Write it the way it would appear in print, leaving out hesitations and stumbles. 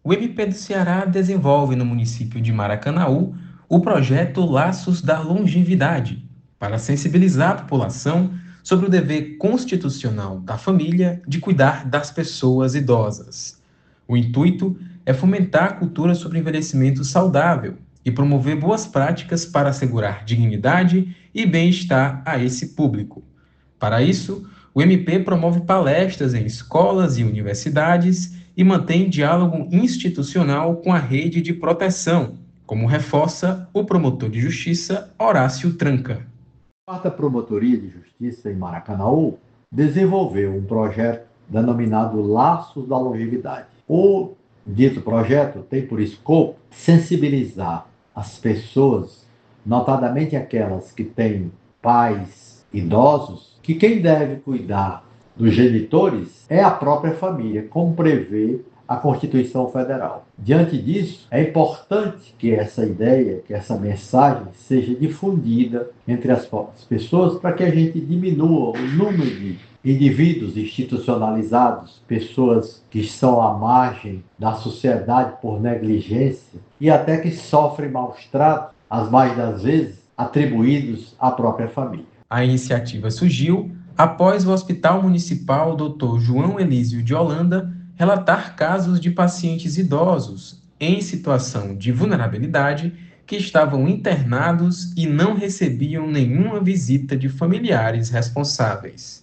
O MP do Ceará desenvolve no município de Maracanaú o projeto Laços da Longevidade, para sensibilizar a população sobre o dever constitucional da família de cuidar das pessoas idosas. O intuito é fomentar a cultura sobre envelhecimento saudável e promover boas práticas para assegurar dignidade e bem-estar a esse público. Para isso, o MP promove palestras em escolas e universidades e mantém diálogo institucional com a rede de proteção, como reforça o promotor de justiça Horácio Tranca. A quarta Promotoria de Justiça em Maracanaú desenvolveu um projeto denominado Laços da Longevidade. O dito projeto tem por escopo sensibilizar as pessoas, notadamente aquelas que têm pais idosos, que quem deve cuidar dos genitores é a própria família, como prevê a Constituição Federal. Diante disso, é importante que essa ideia, que essa mensagem seja difundida entre as pessoas para que a gente diminua o número de indivíduos institucionalizados, pessoas que estão à margem da sociedade por negligência e até que sofrem maus tratos, as mais das vezes atribuídos à própria família. A iniciativa surgiu após o Hospital Municipal Dr. João Elísio de Holanda relatar casos de pacientes idosos em situação de vulnerabilidade que estavam internados e não recebiam nenhuma visita de familiares responsáveis.